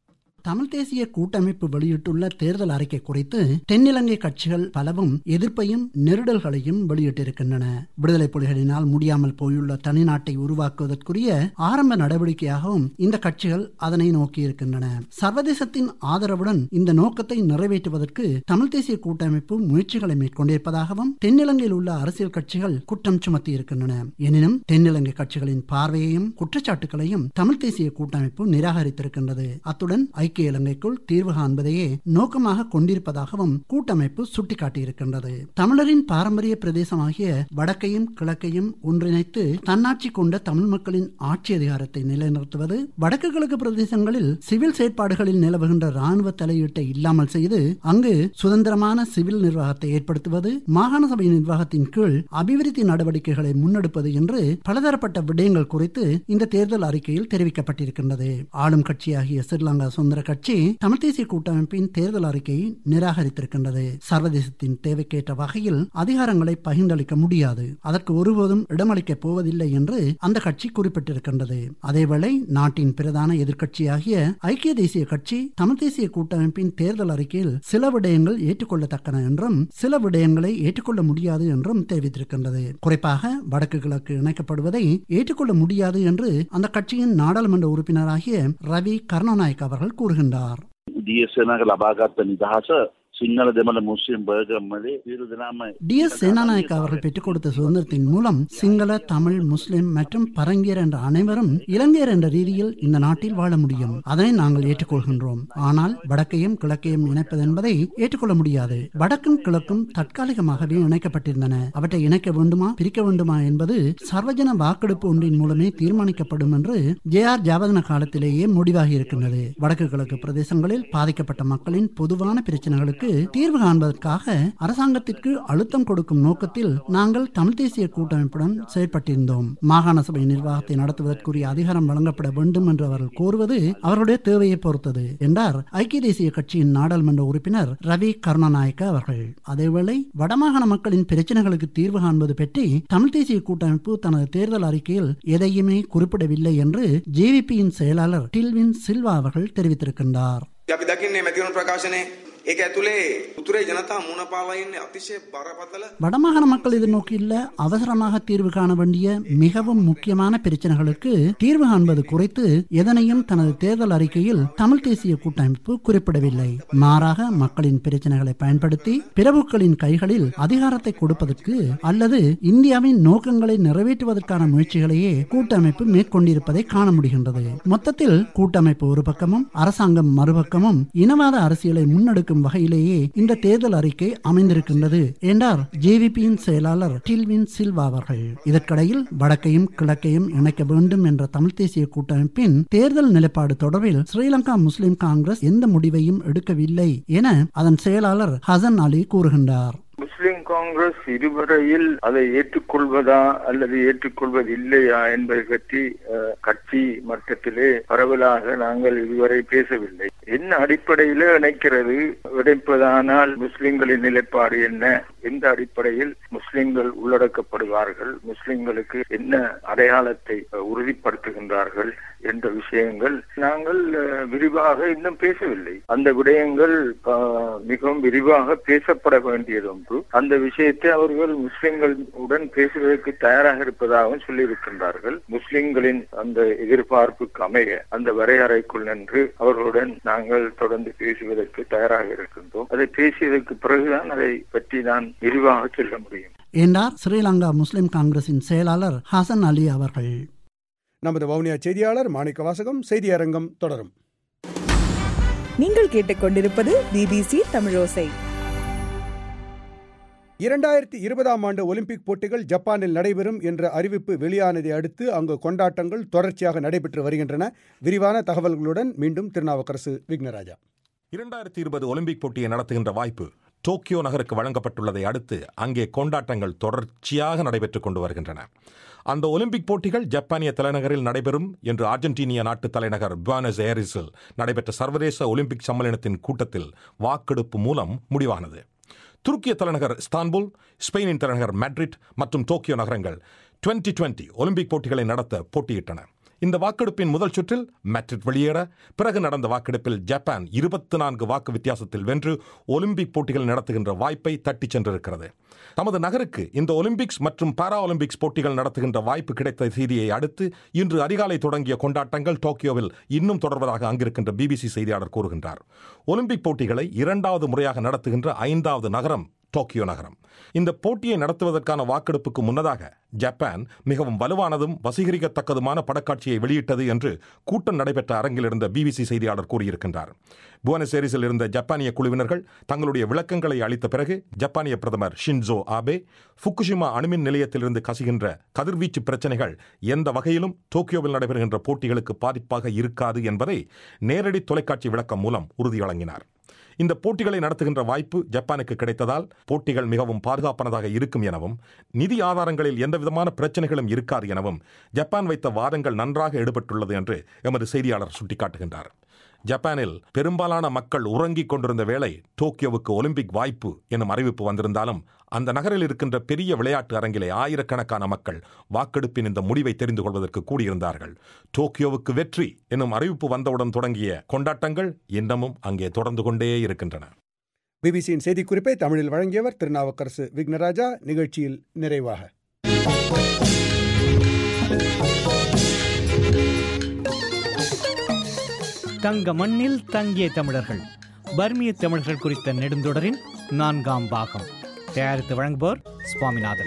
தமிழ் தேசிய கூட்டமைப்பு வெளியிட்டுள்ள தேர்தல் அறிக்கை குறித்து தென்னிலங்கை கட்சிகள் பலவும் எதிர்ப்பையும் நெருடல்களையும் வெளியிட்டிருக்கின்றன. விடுதலை புலிகளினால் முடியாமல் போயுள்ள தனிநாட்டை உருவாக்குவதற்குரிய ஆரம்ப நடவடிக்கையாகவும் இந்த கட்சிகள் அதனை நோக்கியிருக்கின்றன. சர்வதேசத்தின் ஆதரவுடன் இந்த நோக்கத்தை நிறைவேற்றுவதற்கு தமிழ் தேசிய கூட்டமைப்பு முயற்சிகளை மேற்கொண்டிருப்பதாகவும் தென்னிலங்கையில் உள்ள அரசியல் கட்சிகள் குற்றம் சுமத்தி இருக்கின்றன. எனினும் தென்னிலங்கை கட்சிகளின் பார்வையையும் குற்றச்சாட்டுகளையும் தமிழ் தேசிய கூட்டமைப்பு நிராகரித்திருக்கின்றது. அத்துடன் ஐக்கிய இலங்கைக்குள் தீர்வு காண்பதையே நோக்கமாக கொண்டிருப்பதாகவும் கூட்டமைப்பு சுட்டிக்காட்டியிருக்கின்றது. தமிழரின் பாரம்பரிய பிரதேசமாகிய வடக்கையும் கிழக்கையும் ஒன்றிணைத்து தன்னாட்சி கொண்ட தமிழ் மக்களின் ஆட்சி அதிகாரத்தை நிலைநிறுத்துவது, வடக்கு கிழக்கு பிரதேசங்களில் சிவில் செயற்பாடுகளில் நிலவுகின்ற ராணுவ தலையீட்டை இல்லாமல் செய்து அங்கு சுதந்திரமான சிவில் நிர்வாகத்தை ஏற்படுத்துவது, மாகாண சபை நிர்வாகத்தின் கீழ் அபிவிருத்தி நடவடிக்கைகளை முன்னெடுப்பது என்று பலதரப்பட்ட விடயங்கள் குறித்து இந்த தேர்தல் அறிக்கையில் தெரிவிக்கப்பட்டிருக்கின்றது. ஆளும் கட்சியாகிய ஸ்ரீலங்கா சுதந்திர கட்சி தமிழ் தேசிய கூட்டமைப்பின் தேர்தல் அறிக்கையை நிராகரித்திருக்கின்றது. சர்வதேசத்தின் தேவைக்கேற்ற வகையில் அதிகாரங்களை பகிர்ந்தளிக்க முடியாது, அதற்கு ஒருபோதும் இடமளிக்கப் போவதில்லை என்று அந்த கட்சி குறிப்பிட்டிருக்கின்றது. அதேவேளை நாட்டின் பிரதான எதிர்க்கட்சியாகிய ஐக்கிய தேசிய கட்சி தமிழ் தேசிய கூட்டமைப்பின் தேர்தல் அறிக்கையில் சில விடயங்கள் ஏற்றுக்கொள்ளத்தக்கன என்றும் சில விடயங்களை ஏற்றுக்கொள்ள முடியாது என்றும் தெரிவித்திருக்கின்றது. குறிப்பாக வடக்கு கிழக்கு இணைக்கப்படுவதை ஏற்றுக்கொள்ள முடியாது என்று அந்த கட்சியின் நாடாளுமன்ற உறுப்பினராகிய ரவி கருணாநாயக் அவர்கள் கூறுகின்றார். சிங்கள දෙමළ මුස්ලිම් බර්ගම්මලේ සියලු දෙනාම டி எஸ் சேனாநாயக்க அவர்கள் பெற்றுக் கொடுத்த சுதந்திரத்தின் மூலம் சிங்கள, தமிழ், முஸ்லிம் மற்றும் பரங்கியர் என்ற அனைவரும் இலங்கையர் என்ற ரீதியில் இந்த நாட்டில் வாழ முடியும். அதனை நாங்கள் ஏற்றுக்கொள்கின்றோம். ஆனால் வடக்கையும் கிழக்கையும் இணைப்பது என்பதை ஏற்றுக்கொள்ள முடியாது. வடக்கும் கிழக்கும் தற்காலிகமாகவே இணைக்கப்பட்டிருந்தன. அவற்றை இணைக்க வேண்டுமா பிரிக்க வேண்டுமா என்பது சர்வஜன வாக்கெடுப்பு ஒன்றின் மூலமே தீர்மானிக்கப்படும் என்று ஜே ஆர் ஜாவதன காலத்திலேயே முடிவாகி இருக்கின்றது. வடக்கு கிழக்கு பிரதேசங்களில் பாதிக்கப்பட்ட மக்களின் பொதுவான பிரச்சனைகளுக்கு தீர்வு காண்பதற்காக அரசாங்கத்திற்கு அழுத்தம் கொடுக்கும் நோக்கத்தில் நாங்கள் தமிழ் தேசிய கூட்டமைப்புடன் செயற்பட்டிருந்தோம். மாகாண சபை நிர்வாகத்தை நடத்துவதற்குரிய அதிகாரம் வழங்கப்பட வேண்டும் என்று அவர்கள் கோருவது அவருடைய தேவையை பொறுத்தது என்றார் ஐக்கிய தேசிய கட்சியின் நாடாளுமன்ற உறுப்பினர் ரவி கருணாநாயக்க அவர்கள். அதேவேளை வடமாகாண மக்களின் பிரச்சனைகளுக்கு தீர்வு காண்பது பற்றி தமிழ் தேசிய கூட்டமைப்பு தனது தேர்தல் அறிக்கையில் எதையுமே குறிப்பிடவில்லை என்று ஜேவிபியின் செயலாளர் டில்வின் சில்வா அவர்கள் தெரிவித்திருக்கின்றார். வடமாகாண மக்கள் எதிர்நோக்கியுள்ள அவசரமாக தீர்வு காண வேண்டிய மிகவும் முக்கியமான பிரச்சனைகளுக்கு தீர்வு காண்பது குறித்து எதனையும் தனது தேர்தல் அறிக்கையில் தமிழ் தேசிய கூட்டமைப்பு குறிப்பிடவில்லை. மாறாக மக்களின் பிரச்சனைகளை பயன்படுத்தி பிரபுக்களின் கைகளில் அதிகாரத்தை கொடுப்பதற்கு அல்லது இந்தியாவின் நோக்கங்களை நிறைவேற்றுவதற்கான முயற்சிகளையே கூட்டமைப்பு மேற்கொண்டிருப்பதை காண முடிகின்றது. மொத்தத்தில் கூட்டமைப்பு ஒரு பக்கமும் அரசாங்கம் மறுபக்கமும் இனவாத அரசியலை முன்னெடுக்கும் வகையிலேயே இந்த தேர்தல் அறிக்கை அமைந்திருக்கின்றது என்றார் ஜேவிபியின் செயலாளர் டில்வின் சில்வா அவர்கள். இதற்கிடையில் வடக்கையும் கிழக்கையும் இணைக்க வேண்டும் என்ற தமிழ் தேசிய கூட்டமைப்பின் தேர்தல் நிலைப்பாடு தொடர்பில் ஸ்ரீலங்கா முஸ்லிம் காங்கிரஸ் எந்த முடிவையும் எடுக்கவில்லை என அதன் செயலாளர் ஹசன் அலி கூறுகின்றார். முஸ்லிம் காங்கிரஸ் இதுவரையில் அதை ஏற்றுக்கொள்வதா அல்லது ஏற்றுக்கொள்வது இல்லையா என்பதை பற்றி கட்சி மட்டத்திலே பரவலாக நாங்கள் இதுவரை பேசவில்லை. என்ன அடிப்படையில இணைக்கிறது, இணைப்பதானால் முஸ்லிம்களின் நிலைப்பாடு என்ன, எந்த அடிப்படையில் முஸ்லிம்கள் உள்ளடக்கப்படுவார்கள், முஸ்லிம்களுக்கு என்ன அடையாளத்தை உறுதிப்படுத்துகின்றார்கள் என்ற விஷயங்கள் நாங்கள் விரிவாக இன்னும் பேசவில்லை. அந்த விடயங்கள் மிகவும் விரிவாக பேசப்பட வேண்டியது ஒன்று. அந்த விஷயத்தை அவர்கள் முஸ்லிம்கள் உடன் பேசுவதற்கு தயாராக இருப்பதாகவும் சொல்லியிருக்கின்றார்கள். முஸ்லிம்களின் அந்த எதிர்பார்ப்புக்கு அமைய அந்த வரையறைக்குள் நின்று அவர்களுடன் நாங்கள் தொடர்ந்து பேசுவதற்கு தயாராக இருக்கின்றோம். அதை பேசியதற்கு பிறகுதான் அதை பற்றி நான் விரிவாக சொல்ல முடியும் என்றார் ஸ்ரீலங்கா முஸ்லிம் காங்கிரசின் செயலாளர் ஹசன் அலி அவர்கள். நமது வவுனியா செய்தியாளர் மாணிக்க வாசகம். செய்தி அரங்கம் தொடரும். நீங்கள் கேட்டுக்கொண்டிருப்பது பிபிசி தமிழோசை. இரண்டாயிரத்தி இருபதாம் ஆண்டு ஒலிம்பிக் போட்டிகள் ஜப்பானில் நடைபெறும் என்ற அறிவிப்பு வெளியானதை அடுத்து அங்கு கொண்டாட்டங்கள் தொடர்ச்சியாக நடைபெற்று வருகின்றன. விரிவான தகவல்களுடன் மீண்டும் திருநாவுக்கரசு விக்னராஜா. இரண்டாயிரத்தி இருபது ஒலிம்பிக் போட்டியை நடத்துகின்ற வாய்ப்பு டோக்கியோ நகருக்கு வழங்கப்பட்டுள்ளதை அடுத்து அங்கே கொண்டாட்டங்கள் தொடர்ச்சியாக நடைபெற்றுக் கொண்டு வருகின்றன. அந்த ஒலிம்பிக் போட்டிகள் ஜப்பானிய தலைநகரில் நடைபெறும் என்று அர்ஜென்டினிய நாட்டு தலைநகர் பியூனஸ் ஏரிஸில் நடைபெற்ற சர்வதேச ஒலிம்பிக் சம்மேளனத்தின் கூட்டத்தில் வாக்கெடுப்பு மூலம் முடிவானது. துருக்கிய தலைநகர் இஸ்தான்புல், ஸ்பெயினின் தலைநகர் மேட்ரிட் மற்றும் டோக்கியோ நகரங்கள் டுவெண்டி டுவெண்டி ஒலிம்பிக் போட்டிகளை நடத்த போட்டியிட்டன. இந்த வாக்கெடுப்பின் முதல் சுற்றில் மேட்ரிட் வெளியேற, பிறகு நடந்த வாக்கெடுப்பில் ஜப்பான் இருபத்தி நான்கு வாக்கு வித்தியாசத்தில் வென்று ஒலிம்பிக் போட்டிகள் நடத்துகின்ற வாய்ப்பை தட்டிச் சென்றிருக்கிறது. தமது நகருக்கு இந்த ஒலிம்பிக்ஸ் மற்றும் பாரா ஒலிம்பிக்ஸ் போட்டிகள் நடத்துகின்ற வாய்ப்பு கிடைத்த செய்தியை அடுத்து இன்று அதிகாலை தொடங்கிய கொண்டாட்டங்கள் டோக்கியோவில் இன்னும் தொடர்வதாக அங்கிருக்கின்ற பிபிசி செய்தியாளர் கூறுகின்றார். ஒலிம்பிக் போட்டிகளை இரண்டாவது முறையாக நடத்துகின்ற ஐந்தாவது நகரம் டோக்கியோ நகரம். இந்த போட்டியை நடத்துவதற்கான வாக்கெடுப்புக்கு முன்னதாக ஜப்பான் மிகவும் வலுவானதும் வசீகரிக்கத்தக்கதுமான படக்காட்சியை வெளியிட்டது என்று கூட்டம் நடைபெற்ற அரங்கில் இருந்த பிபிசி செய்தியாளர் கூறியிருக்கின்றார். புவனஸ் ஏரிஸில் இருந்த ஜப்பானிய குழுவினர்கள் தங்களுடைய விளக்கங்களை அளித்த பிறகு ஜப்பானிய பிரதமர் ஷின்சோ ஆபே ஃபுகுஷிமா அணுமின் நிலையத்திலிருந்து கசிகின்ற கதிர்வீச்சு பிரச்சனைகள் எந்த வகையிலும் டோக்கியோவில் நடைபெறுகின்ற போட்டிகளுக்கு பாதிப்பாக இருக்காது என்பதை நேரடி தொலைக்காட்சி விளக்கம் மூலம் உறுதி வழங்கினார். இந்த போட்டிகளை நடத்துகின்ற வாய்ப்பு ஜப்பானுக்கு கிடைத்ததால் போட்டிகள் மிகவும் பாதுகாப்பானதாக இருக்கும் எனவும் நிதி ஆதாரங்களில் எந்தவிதமான பிரச்சனைகளும் இருக்காது எனவும் ஜப்பான் வைத்த வாதங்கள் நன்றாக எடுபட்டுள்ளது என்று எமது செய்தியாளர் சுட்டிக்காட்டுகின்றார். ஜப்பானில் பெரும்பாலான மக்கள் உறங்கிக் கொண்டிருந்த வேளை டோக்கியோவுக்கு ஒலிம்பிக் வாய்ப்பு எனும் அறிவிப்பு வந்திருந்தாலும் அந்த நகரில் இருக்கின்ற பெரிய விளையாட்டு அரங்கிலே ஆயிரக்கணக்கான மக்கள் வாக்கெடுப்பின் இந்த முடிவை தெரிந்து கொள்வதற்கு கூடியிருந்தார்கள். டோக்கியோவுக்கு வெற்றி எனும் அறிவிப்பு வந்தவுடன் தொடங்கிய கொண்டாட்டங்கள் இன்னமும் அங்கே தொடர்ந்து கொண்டே இருக்கின்றன. பிபிசியின் செய்திக்குறிப்பை தமிழில் வழங்கியவர் திருநாவுக்கரசு விக்னராஜா. நிகழ்ச்சியில் நிறைவாக தங்க மண்ணில் தங்கிய தமிழர்கள், பர்மிய தமிழர்கள் குறித்த நெடுந்தொடரின் நான்காம் பாகம். தயாரித்து வழங்குவோர் சுவாமிநாதன்.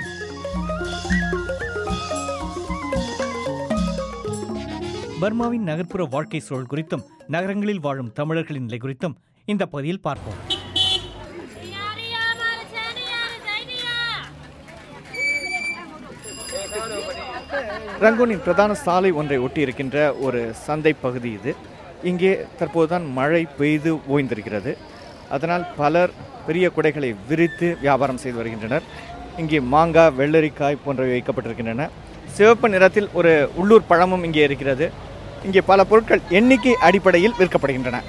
பர்மாவின் நகர்ப்புற வாழ்க்கை சூழல் குறித்தும் நகரங்களில் வாழும் தமிழர்களின் நிலை குறித்தும் இந்த பகுதியில் பார்ப்போம். ரங்கூனின் பிரதான சாலை ஒன்றை ஒட்டி இருக்கின்ற ஒரு சந்தை பகுதி இது. இங்கே தற்போதுதான் மழை பெய்து ஓய்ந்திருக்கிறது. அதனால் பலர் பெரிய குடைகளை விரித்து வியாபாரம் செய்து வருகின்றனர். இங்கே மாங்காய், வெள்ளரிக்காய் போன்றவை வைக்கப்பட்டிருக்கின்றன. சிவப்பு நிறத்தில் ஒரு உள்ளூர் பழமும் இங்கே இருக்கிறது. இங்கே பல பொருட்கள் எண்ணிக்கை அடிப்படையில் விற்கப்படுகின்றன.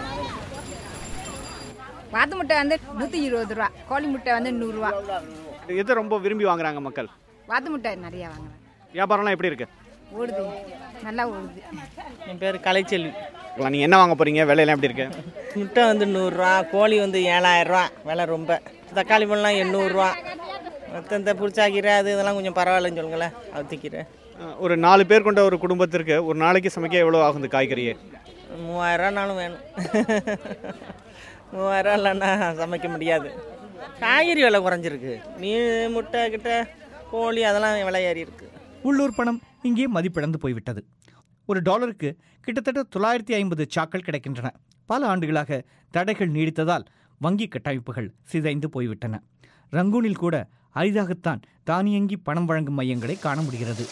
வாத்து முட்டை வந்து நூற்றி இருபது ரூபா, கோழி முட்டை வந்து நூறுரூவா. எதை ரொம்ப விரும்பி வாங்குறாங்க மக்கள்? வாத்து முட்டை நிறையா வாங்குறாங்க. வியாபாரம்லாம் எப்படி இருக்கு? ஓடுது, நல்லா ஓடுது. என் பேர் கலைச்செல்வி. நீங்கள் என்ன வாங்க போகிறீங்க? விலையெல்லாம் எப்படி இருக்கு? முட்டை வந்து நூறுரூவா, கோழி வந்து ஏழாயிரரூவா விலை ரொம்ப. தக்காளி பழம்லாம் எண்ணூறுரூவா. மற்ற இந்த புளிச்சாக்கீரை அது இதெல்லாம் கொஞ்சம் பரவாயில்லன்னு சொல்லுங்களேன். அவுத்திக்கீரை ஒரு நாலு பேர் கொண்ட ஒரு குடும்பத்திற்கு ஒரு நாளைக்கு சமைக்க எவ்வளோ ஆகுது காய்கறியே? மூவாயிரரூவானாலும் வேணும். மூவாயிரரூவா இல்லைன்னா சமைக்க முடியாது. காய்கறி விலை குறைஞ்சிருக்கு. மீன், முட்டை கிட்ட கோழி அதெல்லாம் விலை ஏறி இருக்கு. உள்ளூர் பணம் இங்கே மதிப்பிழந்து போய்விட்டது. ஒரு டாலருக்கு கிட்டத்தட்ட தொள்ளாயிரத்தி ஐம்பது சாக்கள் கிடைக்கின்றன. பல ஆண்டுகளாக தடைகள் நீடித்ததால் வங்கி கட்டமைப்புகள் சிதைந்து போய்விட்டன. ரங்கூனில் கூட அரிதாகத்தான் தானியங்கி பணம் வழங்கும் மையங்களை காண முடிகிறது.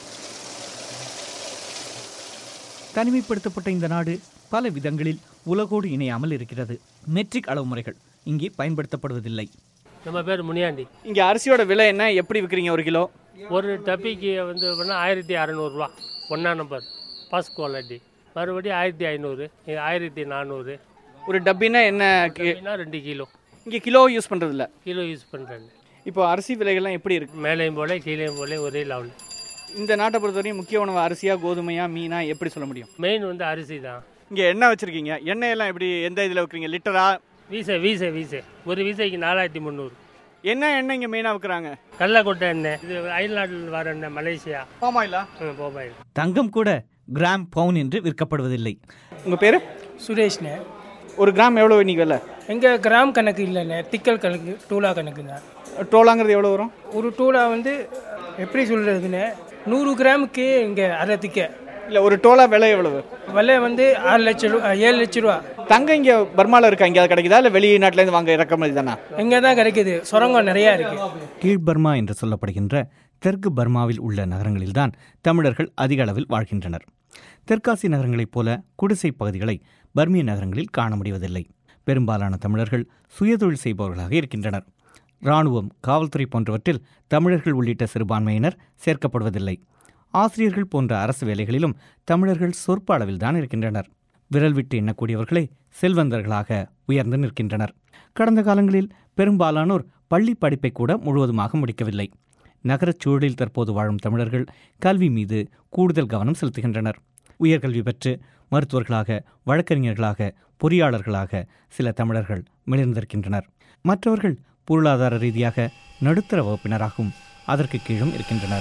தனிமைப்படுத்தப்பட்ட இந்த நாடு பல விதங்களில் உலகோடு இணையாமல் இருக்கிறது. மெட்ரிக் அளவு முறைகள் இங்கே பயன்படுத்தப்படுவதில்லை. நம்ம பேர் முனியாண்டி. இங்கே அரிசியோட விலை என்ன, எப்படி விற்கிறீங்க ஒரு கிலோ? ஒரு டப்பிக்கு வந்து ஆயிரத்தி அறநூறுவா ஒன்றா நம்பர் ஃபர்ஸ்ட் குவாலிட்டி. மறுபடி ஆயிரத்தி ஐநூறு, ஆயிரத்தி நானூறு. ஒரு டப்பினா என்ன? ரெண்டு கிலோ. இங்கே கிலோ யூஸ் பண்ணுறது இல்லை, கிலோ யூஸ் பண்ணுறது. இப்போ அரிசி விலைகள்லாம் எப்படி இருக்குது? மேலேயும் போல கீழேயும் போல ஒரே லெவல். இந்த நாட்டை பொறுத்தவரையும் முக்கிய உணவு அரிசியா, கோதுமையா, மீனா, எப்படி சொல்ல முடியும்? மெயின் வந்து அரிசி தான். இங்கே எண்ணெய் வச்சுருக்கீங்க, எண்ணெயெல்லாம் எப்படி, எந்த இதில் வைக்கிறீங்க? லிட்டரா? வீசை வீசை வீசை ஒரு வீசைக்கு நாலாயிரத்தி முந்நூறு. என்ன எண்ணெய் இங்கே மெயினாக வைக்கிறாங்க? கடலக்கொட்டை எண்ணெய். இது அயல்நாட்டில் வர எண்ணெய், மலேசியா. பாமாயிலா? பாமாயில். தங்கம் கூட கிராம் பவுன் என்று விற்கப்படுவதில்லை. உங்கள் பேர்? சுரேஷ்ண்ணே. ஒரு கிராம் எவ்வளோ இன்னைக்கு விலை? எங்கள் கிராம் கணக்கு இல்லைண்ணே, திக்கல் கணக்கு, டூலா கணக்கு தான். டோலாங்கிறது எவ்வளோ வரும்? ஒரு டூலா வந்து எப்படி சொல்கிறதுண்ணே, நூறு கிராமுக்கு இங்கே அரை திக்க. இல்லை, ஒரு டோலா விலை எவ்வளவு? விலை வந்து ஆறு லட்சம் ரூபா, ஏழு லட்சம் ரூபா. தங்கம் இங்கே பர்மாவில் இருக்கா? இங்கே கிடைக்குதா இல்லை வெளிநாட்டிலேருந்து வாங்க இறக்குமதி தானே? இங்கே தான் கிடைக்குது, சுரங்கம் நிறையா இருக்குது. கீழ் பர்மா என்று சொல்லப்படுகின்ற தெற்கு பர்மாவில் உள்ள நகரங்களில்தான் தமிழர்கள் அதிக அளவில் வாழ்கின்றனர். தெற்காசிய நகரங்களைப் போல குடிசை பகுதிகளை பர்மிய நகரங்களில் காண முடிவதில்லை. பெரும்பாலான தமிழர்கள் சுயதொழில் செய்பவர்களாக இருக்கின்றனர். இராணுவம், காவல்துறை போன்றவற்றில் தமிழர்கள் உள்ளிட்ட சிறுபான்மையினர் சேர்க்கப்படுவதில்லை. ஆசிரியர்கள் போன்ற அரசு வேலைகளிலும் தமிழர்கள் சொற்ப அளவில்தான் இருக்கின்றனர். விரல் விட்டு எண்ணக்கூடியவர்களே செல்வந்தர்களாக உயர்ந்து நிற்கின்றனர். கடந்த காலங்களில் பெரும்பாலானோர் பள்ளி படிப்பை கூட முழுவதுமாக முடிக்கவில்லை. நகரச் சூழலில் தற்போது வாழும் தமிழர்கள் கல்வி மீது கூடுதல் கவனம் செலுத்துகின்றனர். உயர்கல்வி பெற்று மருத்துவர்களாக, வழக்கறிஞர்களாக, பொறியாளர்களாக சில தமிழர்கள் மிளிர்ந்திருக்கின்றனர். மற்றவர்கள் பொருளாதார ரீதியாக நடுத்தர வகுப்பினராகவும் அதற்கு கீழும் இருக்கின்றனர்.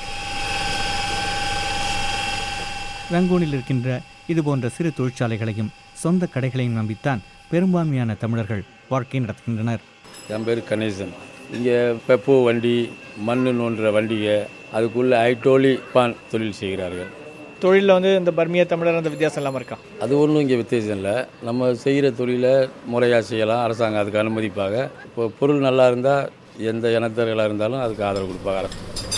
ரங்கூனில் இருக்கின்ற இதுபோன்ற சிறு தொழிற்சாலைகளையும் சொந்த கடைகளையும் நம்பித்தான் பெரும்பான்மையான தமிழர்கள் வாழ்க்கை நடத்துகின்றனர். என் பேர் கணேசன். இங்கே பெப்போ வண்டி, மண் நோன்ற வண்டிகை, அதுக்குள்ளே ஐட்டோலி பான் தொழில் செய்கிறார்கள். தொழிலில் வந்து இந்த பர்மிய தமிழர் அந்த வித்தியாசம் இல்லாமல் இருக்கா? அது ஒன்றும் இங்கே வித்தியாசம் இல்லை. நம்ம செய்கிற தொழிலை முறையாக செய்யலாம். அரசாங்கம் அதுக்கு அனுமதிப்பாங்க. இப்போ பொருள் நல்லா இருந்தால் எந்த இனத்தர்களாக இருந்தாலும் அதுக்கு ஆதரவு கொடுப்பாங்க.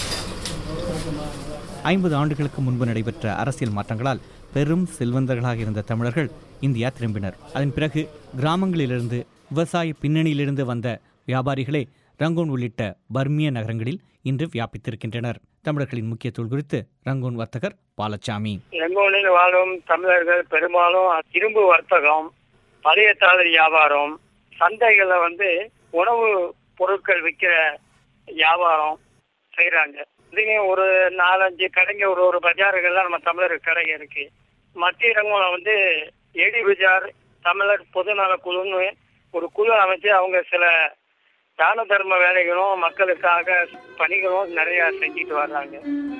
ஐம்பது ஆண்டுகளுக்கு முன்பு நடைபெற்ற அரசியல் மாற்றங்களால் பெரும் செல்வந்தர்களாக இருந்த தமிழர்கள் இந்தியா திரும்பினர். அதன் பிறகு கிராமங்களிலிருந்து விவசாய பின்னணியிலிருந்து வந்த வியாபாரிகளே ரங்கூன் உள்ளிட்ட பர்மிய நகரங்களில் இன்று வியாபித்திருக்கின்றனர். தமிழர்களின் முக்கிய தொழில் குறித்து ரங்கூன் வர்த்தகர் பாலச்சாமி. ரங்கூனில் வாழும் தமிழர்கள் பெரும்பாலும் இரும்பு வர்த்தகம், பழைய தாளர் வியாபாரம், சந்தைகளில் வந்து உணவு பொருட்கள் விற்கிற வியாபாரம் செய்கிறாங்க. இதுலேயும் ஒரு நாலஞ்சு கடைங்க, ஒரு ஒரு பஜார்கள்லாம் நம்ம தமிழர் கடைங்க இருக்கு. மத்திய ரங்கூனில் வந்து ஏடி பஜார் தமிழர் பொதுநல குழுன்னு ஒரு குழு அமைச்சு அவங்க சில தான தர்ம வேலைகளும் மக்களுக்காக பணிகளும் நிறைய செஞ்சுட்டு வர்றாங்க.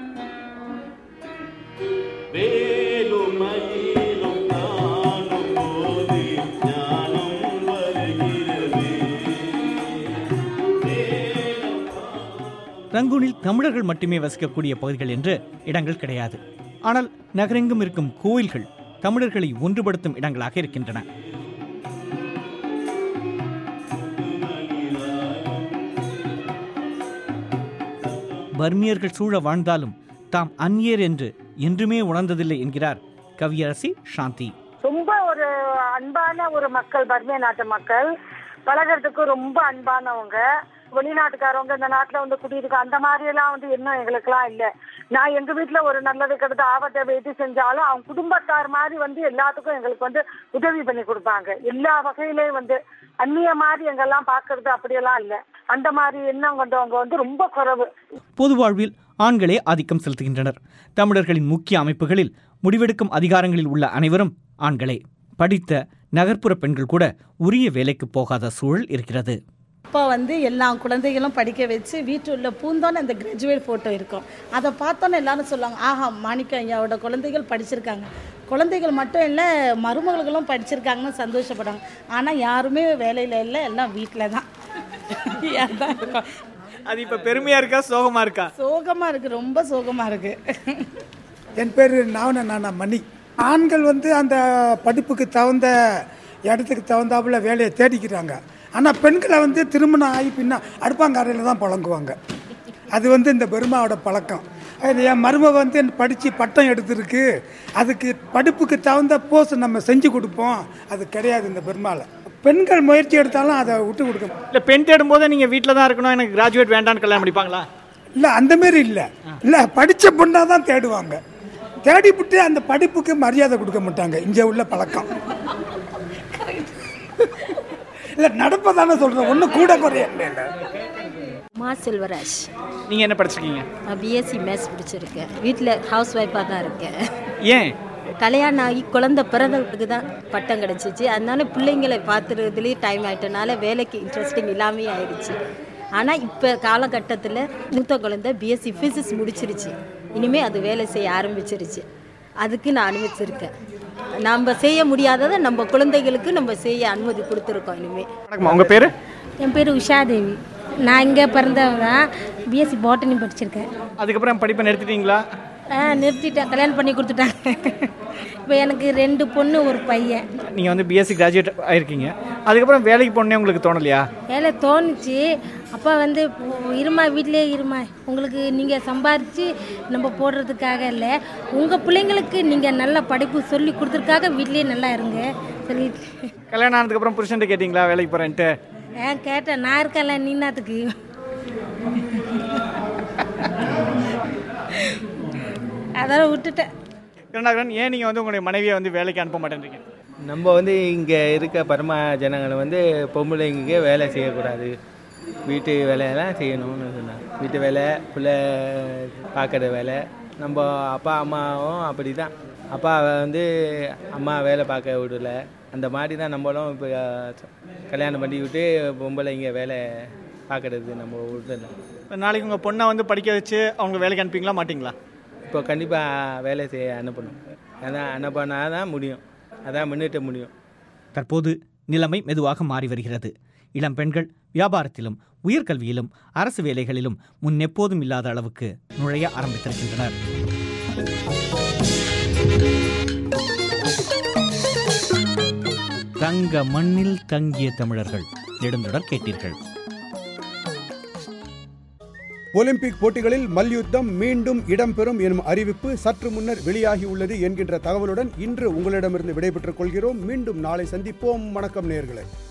ரங்கூனில் தமிழர்கள் மட்டுமே வசிக்கக்கூடிய பகுதிகள் என்று இடங்கள் கிடையாது. ஆனால் நகரெங்கும் இருக்கும் கோயில்கள் தமிழர்களை ஒன்றுபடுத்தும் இடங்களாக இருக்கின்றன. பர்மியர்கள் சூழ வாழ்ந்தாலும் தாம் அந்நியர் என்று என்றுமே உணர்ந்ததில்லை என்கிறார் கவியரசி சாந்தி. ரொம்ப ஒரு அன்பான ஒரு மக்கள், பர்மிய நாட்டு மக்கள். பழகிறதுக்கு ரொம்ப அன்பானவங்க. வெளிநாட்டுக்காரவங்க இந்த நாட்டுல வந்து குடியிருக்க அந்த மாதிரி எல்லாம் வந்து இன்னும் எங்களுக்கெல்லாம் இல்ல. நான் எங்க வீட்டுல ஒரு நல்லது கெடுத்து ஆபத்தை வெயிட்டு செஞ்சாலும் அவங்க குடும்பத்தார் மாதிரி வந்து எல்லாத்துக்கும் எங்களுக்கு வந்து உதவி பண்ணி கொடுப்பாங்க. எல்லா வகையிலையும் வந்து அந்நிய மாதிரி எங்கெல்லாம் பாக்குறது அப்படியெல்லாம் இல்ல. அந்த மாதிரி எண்ணம் கொண்டவங்க வந்து ரொம்ப குறைவு. பொது வாழ்வில் ஆண்களே ஆதிக்கம் செலுத்துகின்றனர். தமிழர்களின் முக்கிய அமைப்புகளில் முடிவெடுக்கும் அதிகாரங்களில் உள்ள அனைவரும் ஆண்களே. படித்த நகர்ப்புற பெண்கள் கூட உரிய வேலைக்கு போகாத சூழல் இருக்கிறது. இப்போ வந்து எல்லா குழந்தைகளும் படிக்க வச்சு வீட்டு உள்ள பூந்தோன்னு அந்த கிராஜுவேட் ஃபோட்டோ இருக்கும். அதை பார்த்தோன்னே எல்லாரும் சொல்லுவாங்க, ஆஹா மாணிக்க ஐயாவோட குழந்தைகள் படிச்சிருக்காங்க. குழந்தைகள் மட்டும் இல்லை, மருமகளும் படிச்சிருக்காங்கன்னு சந்தோஷப்படுறாங்க. ஆனால் யாருமே வேலையில் இல்லை, எல்லாம் வீட்டில் தான். அது இப்போ பெருமையாக இருக்கா சோகமாக இருக்கா? சோகமாக இருக்குது, ரொம்ப சோகமாக இருக்குது. என் பேர் நாவன நானா மணி. ஆண்கள் வந்து அந்த படிப்புக்கு தகுந்த இடத்துக்கு தகுந்தாப்புல வேலையை தேடிக்கிறாங்க. ஆனால் பெண்களை வந்து திருமணம் ஆகி பின்னா அடுப்பாங்கரையில் தான் பழங்குவாங்க. அது வந்து இந்த பெருமாவோட பழக்கம். என் மருமக வந்து படித்து பட்டம் எடுத்துருக்கு, அதுக்கு படிப்புக்கு தகுந்த போஸ்ட் நம்ம செஞ்சு கொடுப்போம். அது கிடையாது இந்த பெருமாள். பெண்கள் முயற்சி எடுத்தாலும் அதை விட்டு கொடுக்கும். இல்லை பெண் தேடும் போது நீங்கள் வீட்டில் தான் இருக்கணும், எனக்கு கிராஜுவேட் வேண்டான்னு கல்யாணம் பண்ணிப்பாங்களா? இல்லை அந்தமாரி இல்லை. இல்லை படித்த பொண்ணாக தான் தேடுவாங்க. தேடிவிட்டு அந்த படிப்புக்கு மரியாதை கொடுக்க மாட்டாங்க. இங்கே உள்ள பழக்கம். இல்லை நடப்பதானே சொல்கிறேன், ஒன்றும் கூட குறைய இல்லை. மா செல்வராஜ். நீங்கள் என்ன படிச்சிருக்கீங்க? நான் பிஎஸ்சி மேத்ஸ் படிச்சிருக்கேன். வீட்டில் ஹவுஸ் ஒய்ஃபாக தான் இருக்கேன். ஏன்? கல்யாணம் ஆகி குழந்தை பிறந்ததுக்கு தான் பட்டம் கிடச்சிச்சு. அதனால பிள்ளைங்களை பார்த்துறதுலேயே டைம் ஆகிட்டனால வேலைக்கு இன்ட்ரெஸ்டிங் இல்லாமே ஆயிடுச்சு. ஆனால் இப்போ காலகட்டத்தில் மூத்த குழந்தை பிஎஸ்சி ஃபிசிக்ஸ் முடிச்சிருச்சு. இனிமேல் அது வேலை செய்ய ஆரம்பிச்சிருச்சு. அதுக்கு நான் அனுமதிச்சிருக்கேன். நம்ம செய்ய முடியாததை நம்ம குழந்தைகளுக்கு நம்ம செய்ய அனுமதி கொடுத்துருக்கோம். இனிமேல். உங்கள் பேர்? என் பேர் உஷாதேவி. நான் இங்கே பிறந்தவங்க தான். பிஎஸ்சி பாட்டனி படிச்சிருக்கேன். அதுக்கப்புறம் படிப்பை நிறுத்திட்டீங்களா? ஆ நிறுத்திட்டேன். கல்யாணம் பண்ணி கொடுத்துட்டாங்க. இப்போ எனக்கு ரெண்டு பொண்ணு ஒரு பையன். நீங்கள் வந்து பிஎஸ்சி கிராஜுவேட் ஆகிருக்கீங்க. அதுக்கப்புறம் வேலைக்கு போனே உங்களுக்கு தோணலையா? வேலை தோணுச்சு. அப்பா வந்து இருமா வீட்டிலே இருமா, உங்களுக்கு நீங்கள் சம்பாரித்து நம்ம போடுறதுக்காக இல்லை, உங்கள் பிள்ளைங்களுக்கு நீங்கள் நல்ல படிப்பு சொல்லி கொடுத்துருக்காக வீட்லேயே நல்லா இருங்க சொல்லிட்டு. கல்யாணம் ஆனதுக்கப்புறம் புருஷன்ட்டு கேட்டிங்களா வேலைக்கு போகிறேன்ட்டு? ஏன் கேட்டேன், நான் இருக்கல நீனாத்துக்கு. அதெல்லாம் விட்டுட்டேன். கருணாகரன், ஏன் நீங்கள் வந்து உங்களுடைய மனைவியை வந்து வேலைக்கு அனுப்ப மாட்டேன்றீங்க? நம்ம வந்து இங்கே இருக்க பரம ஜனங்களை வந்து பொம்பளைங்க வேலை செய்யக்கூடாது, வீட்டு வேலையெல்லாம் செய்யணும்னு சொன்னாங்க. வீட்டு வேலை, பிள்ளை பார்க்குற வேலை, நம்ம அப்பா அம்மாவும் அப்படி தான். அப்பா வந்து அம்மா வேலை பார்க்க விடல, அந்த மாதிரி தான் நம்மளும் இப்போ கல்யாணம் பண்ணி விட்டு பொம்பளை இங்கே வேலை பார்க்குறது நம்ம விடல. நாளைக்கு உங்கள் பொண்ணை வந்து படிக்க வச்சு அவங்க வேலைக்கு அனுப்பிங்களா மாட்டிங்களா? இப்போ கண்டிப்பாக வேலை செய்ய அனுப்பணும். அதான் அனுப்பினா தான் முடியும், அதான் முன்னிட்ட முடியும். தற்போது நிலைமை மெதுவாக மாறி வருகிறது. இளம் பெண்கள் வியாபாரத்திலும் உயர்கல்வியிலும் அரசு வேலைகளிலும் முன்னெப்போதும் இல்லாத அளவுக்கு நுழைய ஆரம்பித்திருக்கின்றனர். தங்க மண்ணில் தங்கிய தமிழர்கள் நெடுந்தொடர் கேட்டீர்கள். ஒலிம்பிக் போட்டிகளில் மல்யுத்தம் மீண்டும் இடம்பெறும் எனும் அறிவிப்பு சற்று முன்னர் வெளியாகியுள்ளது என்கின்ற தகவலுடன் இன்று உங்களிடமிருந்து விடைபெற்றுக் கொள்கிறோம். மீண்டும் நாளை சந்திப்போம். வணக்கம் நேயர்களே.